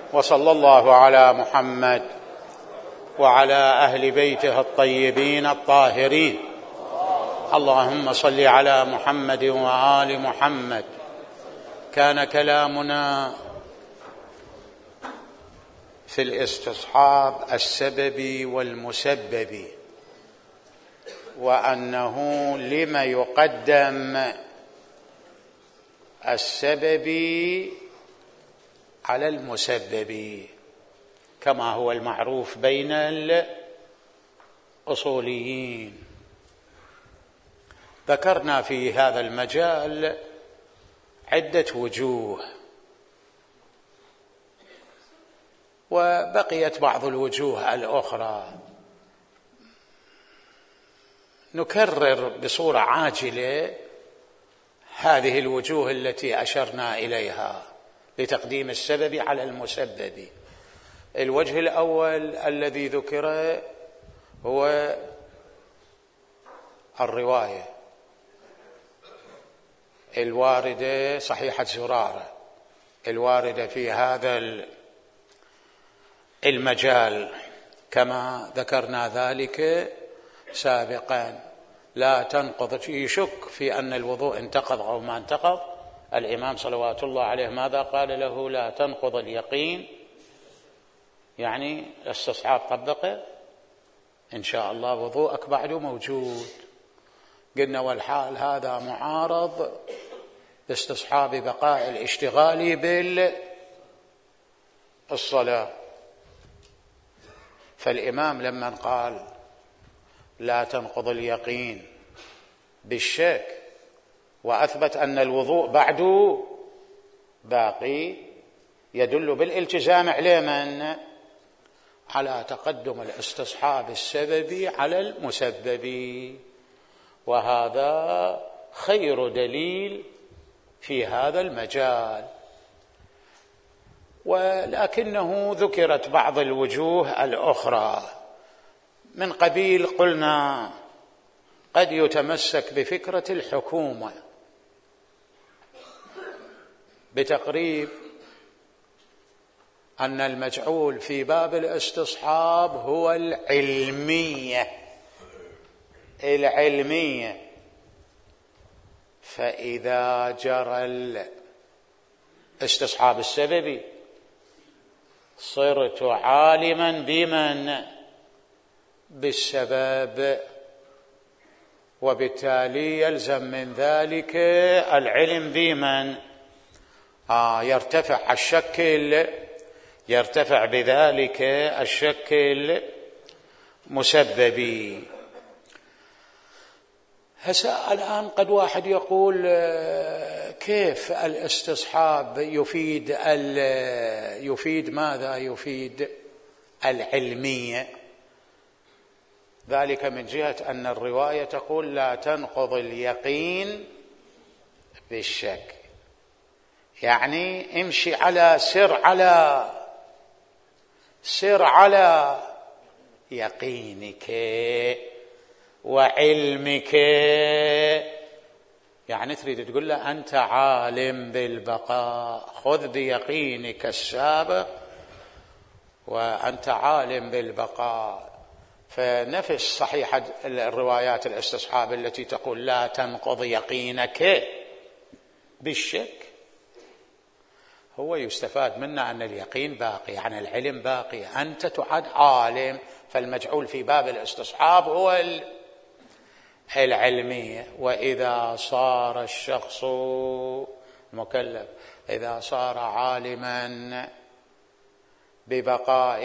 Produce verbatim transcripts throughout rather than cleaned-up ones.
وصلى الله على محمد وعلى أهل بيته الطيبين الطاهرين. اللهم صل على محمد وآل محمد. كان كلامنا في الاستصحاب السببي والمسببي، وأنه لما يقدم السببي على المسببي كما هو المعروف بين الأصوليين. ذكرنا في هذا المجال عدة وجوه، وبقيت بعض الوجوه الأخرى نكرر بصورة عاجلة هذه الوجوه التي أشرنا إليها لتقديم السبب على المسبب. الوجه الأول الذي ذكر هو الرواية الواردة، صحيحة زرارة الواردة في هذا المجال كما ذكرنا ذلك سابقا. لا تنقض، يشك في أن الوضوء انتقض أو ما انتقض، الإمام صلوات الله عليه ماذا قال له؟ لا تنقض اليقين، يعني الاستصحاب طبقه إن شاء الله وضوءك بعده موجود. قلنا والحال هذا معارض باستصحاب بقاء الاشتغال بالصلاة. فالإمام لما قال لا تنقض اليقين بالشك وأثبت أن الوضوء بعده باقي، يدل بالالتزام على من؟ على تقدم الاستصحاب السببي على المسببي، وهذا خير دليل في هذا المجال. ولكنه ذكرت بعض الوجوه الأخرى من قبيل، قلنا قد يتمسك بفكرة الحكومة بتقريب أن المجعول في باب الاستصحاب هو العلمية العلمية فإذا جرى الاستصحاب السببي صرت عالما بمن؟ بالسبب، وبالتالي يلزم من ذلك العلم بمن؟ آه يرتفع الشكل يرتفع بذلك الشكل مسببي. هسه الآن قد واحد يقول كيف الاستصحاب يفيد يفيد ماذا؟ يفيد العلمية. ذلك من جهة أن الرواية تقول لا تنقض اليقين بالشك، يعني امشي على سر على سر على يقينك وعلمك، يعني تريد تقول له أنت عالم بالبقاء، خذ بيقينك السابق وأنت عالم بالبقاء. فنفس صحيحة الروايات الاستصحاب التي تقول لا تنقض يقينك بالشك، هو يستفاد منا أن اليقين باقي، يعني العلم باقي، أنت تعد عالم. فالمجعول في باب الاستصحاب هو العلمية. وإذا صار الشخص المكلف إذا صار عالما ببقاء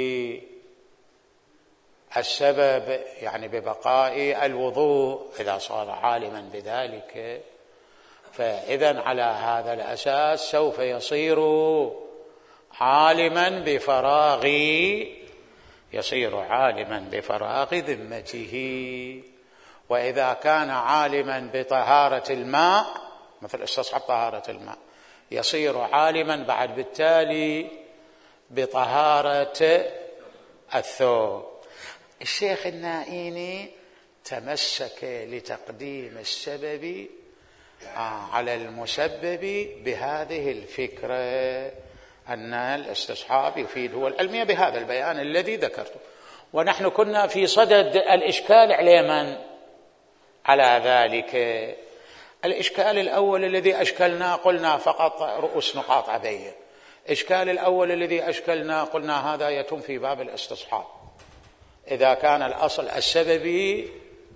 السبب، يعني ببقاء الوضوء، إذا صار عالما بذلك، فإذا على هذا الأساس سوف يصير عالما بفراغ يصير عالما بفراغ ذمته. وإذا كان عالما بطهارة الماء مثل استصحاب طهارة الماء، يصير عالما بعد بالتالي بطهارة الثوب. الشيخ النائيني تمسك لتقديم السبب على المسبب بهذه الفكرة، أن الاستصحاب يفيد هو العلمية بهذا البيان الذي ذكرته. ونحن كنا في صدد الإشكال على من؟ على ذلك. الإشكال الأول الذي أشكلنا قلنا فقط رؤوس نقاط أبين. الإشكال الأول الذي أشكلنا قلنا هذا يتم في باب الاستصحاب إذا كان الأصل السببي،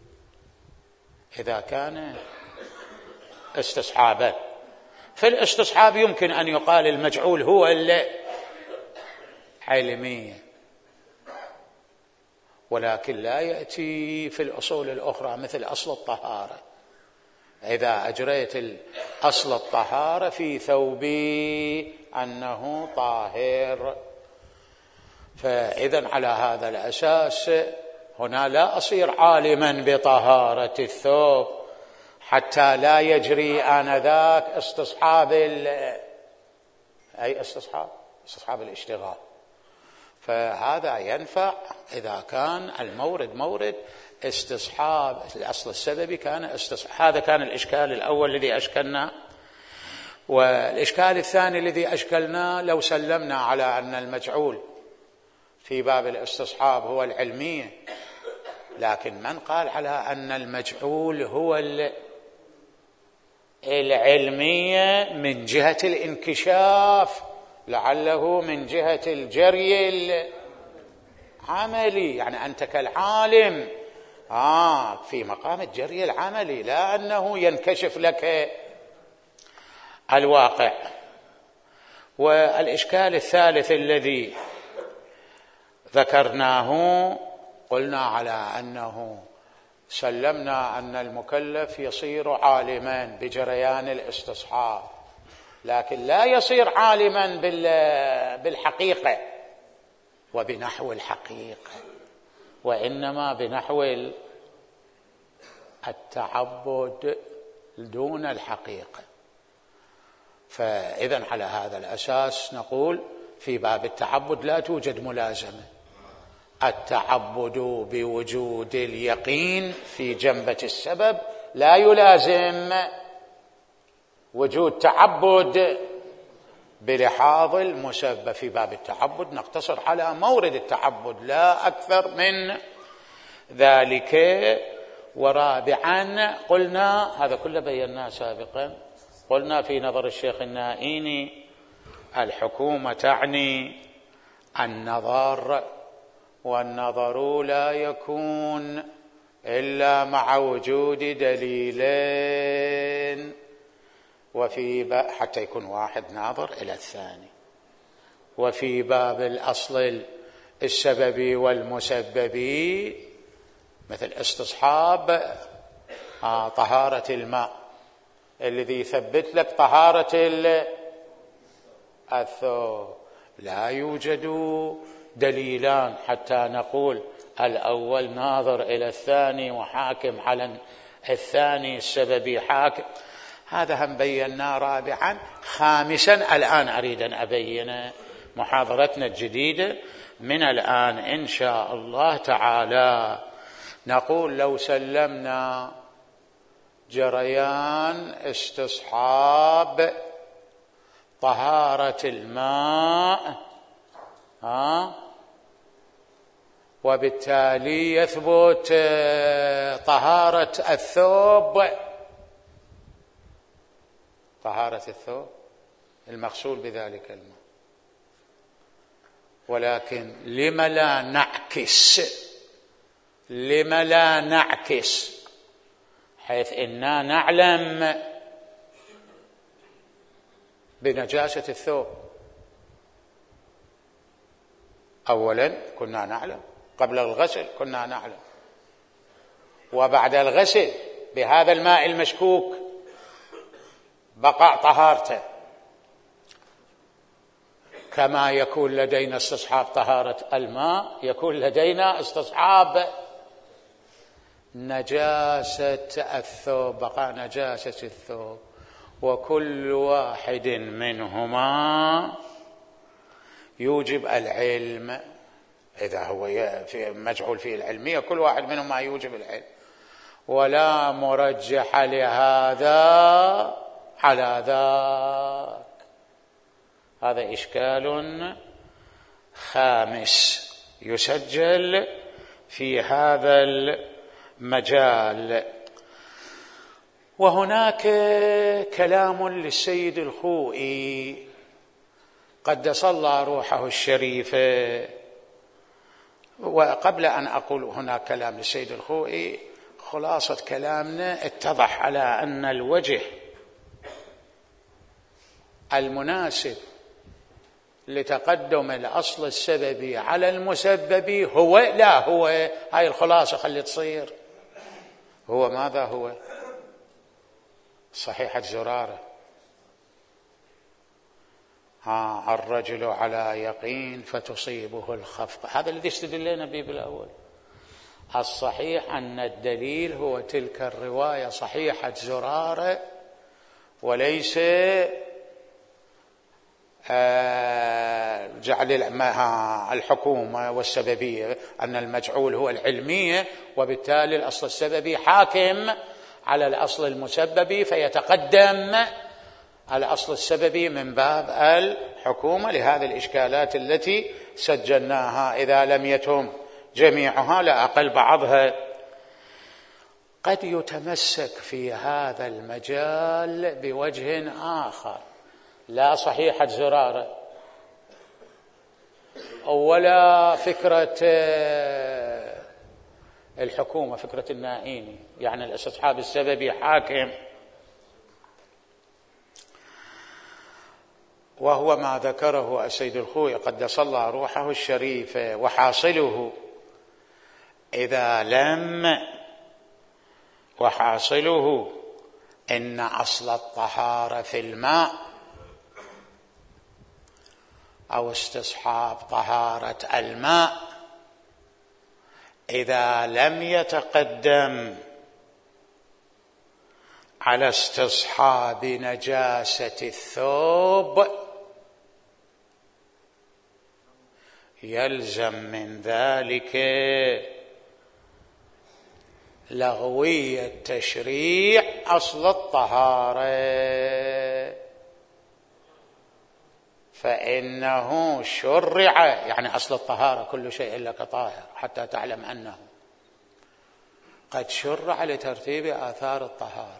إذا كان استصحابا. في الاستصحاب يمكن أن يقال المجعول هو العلمية، ولكن لا يأتي في الأصول الأخرى مثل أصل الطهارة. إذا أجريت أصل الطهارة في ثوبي أنه طاهر، فإذا على هذا الأساس هنا لا أصير عالما بطهارة الثوب حتى لا يجري آنذاك استصحاب أي استصحاب استصحاب الاشتغال. فهذا ينفع إذا كان المورد مورد استصحاب الأصل السببي كان استصحاب. هذا كان الإشكال الأول الذي أشكلنا. والإشكال الثاني الذي أشكلنا لو سلمنا على أن المجعول في باب الاستصحاب هو العلمية، لكن من قال على أن المجعول هو العلمية من جهة الانكشاف، لعله من جهة الجري العملي، يعني أنت كالعالم آه في مقام الجري العملي، لا أنه ينكشف لك الواقع. والإشكال الثالث الذي ذكرناه قلنا على أنه سلمنا أن المكلف يصير عالما بجريان الاستصحاب، لكن لا يصير عالما بالحقيقة وبنحو الحقيقة، وإنما بنحو التعبد دون الحقيقة. فإذا على هذا الأساس نقول في باب التعبد لا توجد ملازمة. التعبد بوجود اليقين في جنبة السبب لا يلازم وجود تعبد بلحاظ المسبب. في باب التعبد نقتصر على مورد التعبد لا أكثر من ذلك. ورابعا قلنا هذا كله بيناه سابقا، قلنا في نظر الشيخ النائيني الحكومة تعني النظر، والنظر لا يكون إلا مع وجود دليلين، وفي باب حتى يكون واحد ناظر إلى الثاني. وفي باب الأصل السببي والمسببي مثل استصحاب آه طهارة الماء الذي يثبت لك طهارة الثوب، لا يوجد دليلان حتى نقول الأول ناظر إلى الثاني وحاكم على الثاني السببي حاكم. هذا هم بيناه رابعا. خامسا الآن أريد أن أبين محاضرتنا الجديدة من الآن إن شاء الله تعالى. نقول لو سلمنا جريان استصحاب طهارة الماء ها وبالتالي يثبت طهارة الثوب، طهارة الثوب المغسول بذلك الماء، ولكن لم لا نعكس لم لا نعكس حيث إننا نعلم بنجاسة الثوب. أولا كنا نعلم قبل الغسل، كنا نعلم، وبعد الغسل بهذا الماء المشكوك بقاء طهارته، كما يكون لدينا استصحاب طهارة الماء يكون لدينا استصحاب نجاسة الثوب، بقاء نجاسة الثوب. وكل واحد منهما يوجب العلم إذا هو في مجعول فيه العلمية، كل واحد منهما يوجب العلم، ولا مرجح لهذا على ذاك. هذا إشكال خامس يسجل في هذا المجال. وهناك كلام للسيد الخوئي قدس الله روحه الشريفة. وقبل أن أقول هناك كلام للسيد الخوئي، خلاصة كلامنا اتضح على أن الوجه المناسب لتقدم الأصل السببي على المسببي هو لا هو هاي الخلاصة خلي تصير هو ماذا هو؟ صحيحة زرارة. ها الرجل على يقين فتصيبه الخفقة، هذا الذي استدلنا به بالأول. الصحيح أن الدليل هو تلك الرواية صحيحة زرارة، وليس جعل الحكومة والسببية، أن المجعول هو العلمية، وبالتالي الأصل السببي حاكم على الأصل المسببي فيتقدم الأصل السببي من باب الحكومة. لهذه الإشكالات التي سجلناها إذا لم يتم جميعها لا أقل بعضها. قد يتمسك في هذا المجال بوجه آخر، لا صحيحة زرارة ولا فكرة الحكومة، فكرة النائيني، يعني الاستصحاب السببي حاكم، وهو ما ذكره السيد الخوئي قدس الله روحه الشريفة. وحاصله إذا لم وحاصله إن أصل الطهارة في الماء أو استصحاب طهارة الماء إذا لم يتقدم على استصحاب نجاسة الثوب يلزم من ذلك لغوية تشريع أصل الطهارة، فإنه شرع، يعني أصل الطهارة كل شيء لك طاهر حتى تعلم أنه قد شرع لترتيب آثار الطهارة.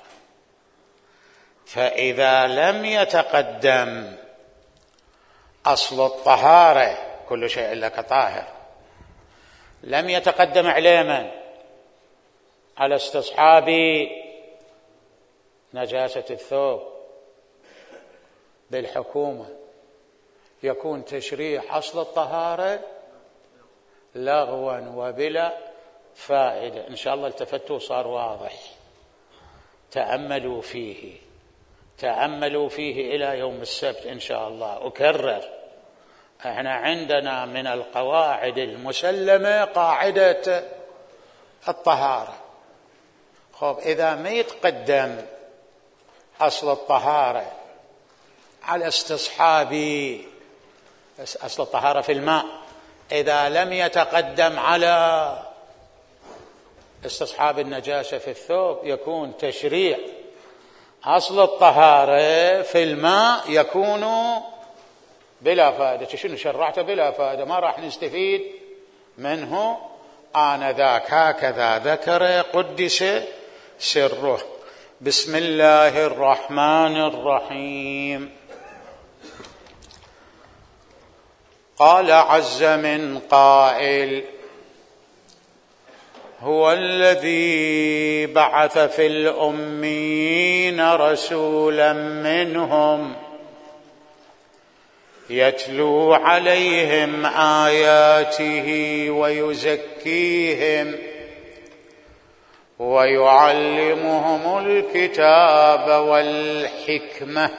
فإذا لم يتقدم أصل الطهارة كل شيء لك طاهر، لم يتقدم علما على استصحاب نجاسة الثوب بالحكومة، يكون تشريع أصل الطهارة لغوا وبلا فائدة. إن شاء الله التفتوا صار واضح. تأملوا فيه تأملوا فيه إلى يوم السبت إن شاء الله. أكرر، احنا عندنا من القواعد المسلمة قاعدة الطهارة. خب إذا ما يتقدم أصل الطهارة على استصحاب أصل الطهارة في الماء، إذا لم يتقدم على استصحاب النجاسة في الثوب، يكون تشريع أصل الطهارة في الماء يكون بلا فائدة. شنو شرعته بلا فائدة، ما راح نستفيد منه آنذاك. هكذا ذكر قدس سره. بسم الله الرحمن الرحيم. قال عز من قائل: هو الذي بعث في الأميين رسولا منهم يتلو عليهم آياته ويزكيهم ويعلمهم الكتاب والحكمة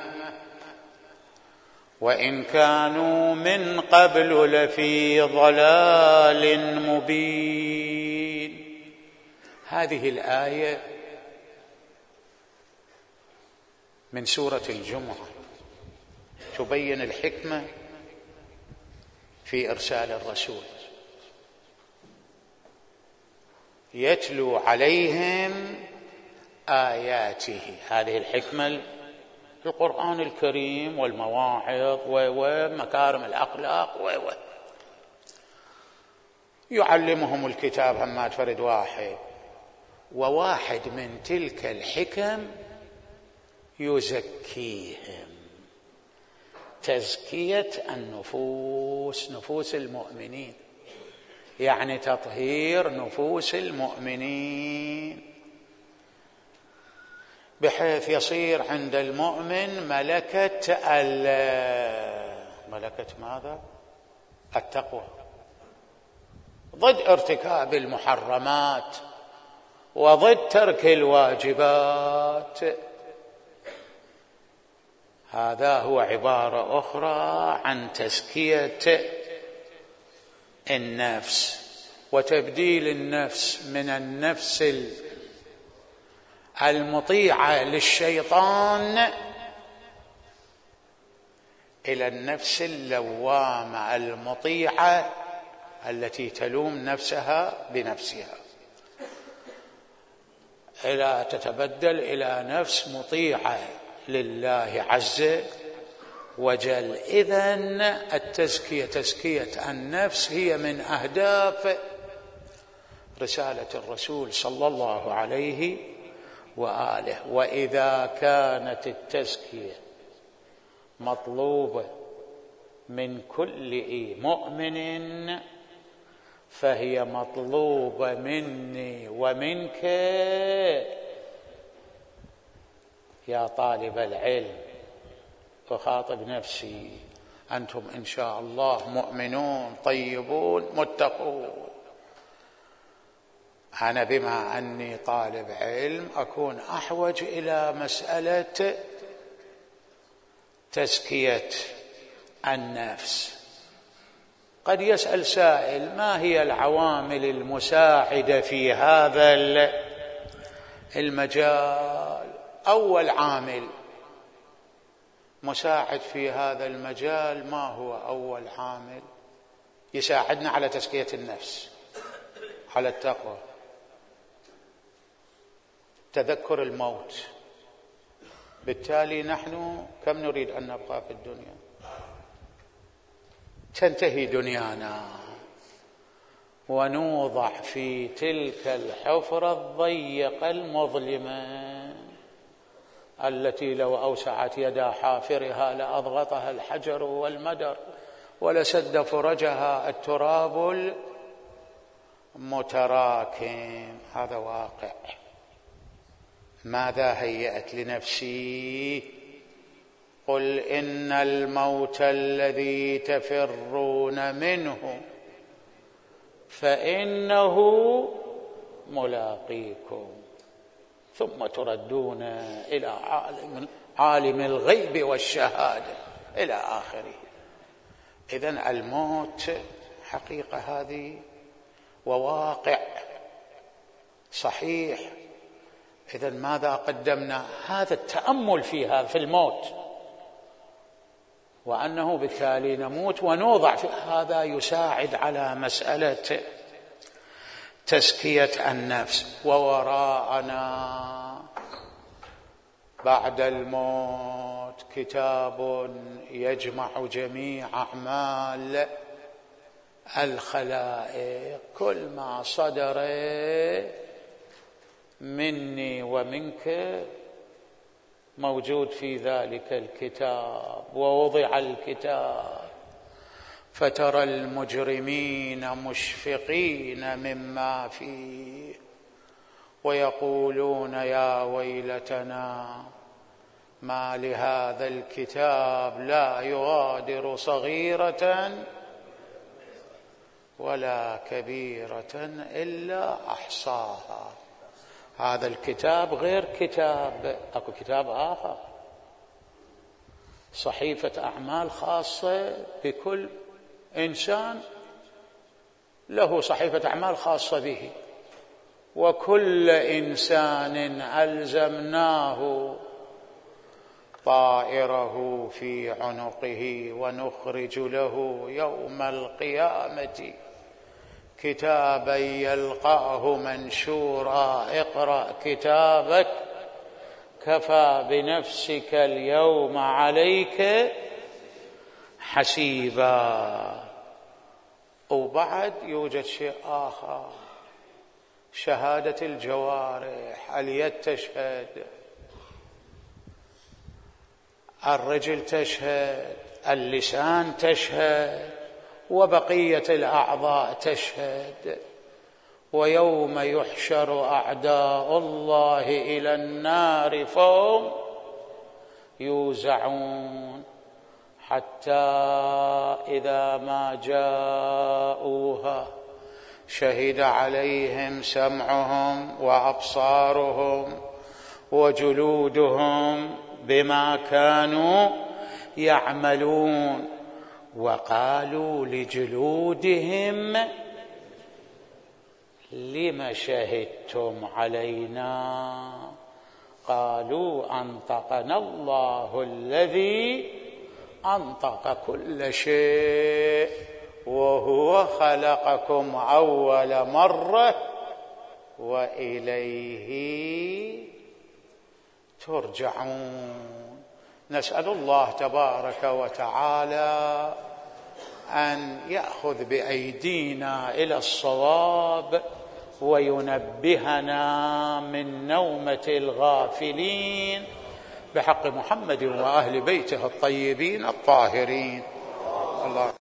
وإن كانوا من قبل لفي ضلال مبين. هذه الآية من سورة الجمعة تبين الحكمة في إرسال الرسول. يتلو عليهم آياته، هذه الحكمة القرآن الكريم والمواعظ ومكارم الأخلاق و يعلمهم الكتاب همات فرد واحد، وواحد من تلك الحكم يزكيهم، تزكية النفوس، نفوس المؤمنين، يعني تطهير نفوس المؤمنين، بحيث يصير عند المؤمن ملكة ملكة ماذا؟ التقوى، ضد ارتكاب المحرمات وضد ترك الواجبات. هذا هو عبارة أخرى عن تزكية النفس وتبديل النفس من النفس المطيعة للشيطان إلى النفس اللوامة المطيعة التي تلوم نفسها بنفسها، إلى تتبدل إلى نفس مطيعة لله عز وجل. إذن التزكية، تزكية النفس، هي من أهداف رسالة الرسول صلى الله عليه وآله. وإذا كانت التزكية مطلوبة من كل مؤمن فهي مطلوبة مني ومنك يا طالب العلم. أخاطب نفسي، أنتم إن شاء الله مؤمنون طيبون متقون، أنا بما أني طالب علم أكون أحوج إلى مسألة تزكية النفس. قد يسأل سائل: ما هي العوامل المساعدة في هذا المجال؟ أول عامل مساعد في هذا المجال، ما هو أول عامل يساعدنا على تزكية النفس، على التقوى؟ تذكر الموت. بالتالي نحن كم نريد أن نبقى في الدنيا؟ تنتهي دنيانا ونوضع في تلك الحفرة الضيقة المظلمة التي لو أوسعت يدا حافرها لأضغطها الحجر والمدر ولسد فرجها التراب المتراكم. هذا واقع. ماذا هيأت لنفسي؟ قل إن الموت الذي تفرون منه فإنه ملاقيكم ثم تردون إلى عالم, عالم الغيب والشهادة إلى آخره. إذن الموت حقيقة هذه وواقع صحيح. إذن ماذا قدمنا؟ هذا التأمل في هذا في الموت، وأنه بالتالي نموت ونوضع في هذا، يساعد على مسألة تزكية النفس. ووراءنا بعد الموت كتاب يجمع جميع أعمال الخلائق، كل ما صدر مني ومنك موجود في ذلك الكتاب. ووضع الكتاب فترى المجرمين مشفقين مما فيه ويقولون يا ويلتنا ما لهذا الكتاب لا يغادر صغيرة ولا كبيرة إلا أحصاها. هذا الكتاب غير كتاب، أكو كتاب آخر، صحيفة أعمال خاصة بكل إنسان، له صحيفة أعمال خاصة به، وكل إنسان ألزمناه طائره في عنقه ونخرج له يوم القيامة كتابا يلقاه منشورا اقرأ كتابك كفى بنفسك اليوم عليك حسيبا. وبعد يوجد شيء آخر، شهادة الجوارح، اليد تشهد، الرجل تشهد، اللسان تشهد، وبقية الأعضاء تشهد. ويوم يحشر أعداء الله إلى النار فهم يوزعون حتى إذا ما جاءوها شهد عليهم سمعهم وأبصارهم وجلودهم بما كانوا يعملون. وقالوا لجلودهم لم شهدتم علينا؟ قالوا أنطقنا الله الذي أنطق كل شيء وهو خلقكم أول مرة وإليه ترجعون. نسأل الله تبارك وتعالى أن يأخذ بأيدينا إلى الصواب وينبهنا من نومة الغافلين بحق محمد وأهل بيته الطيبين الطاهرين. الله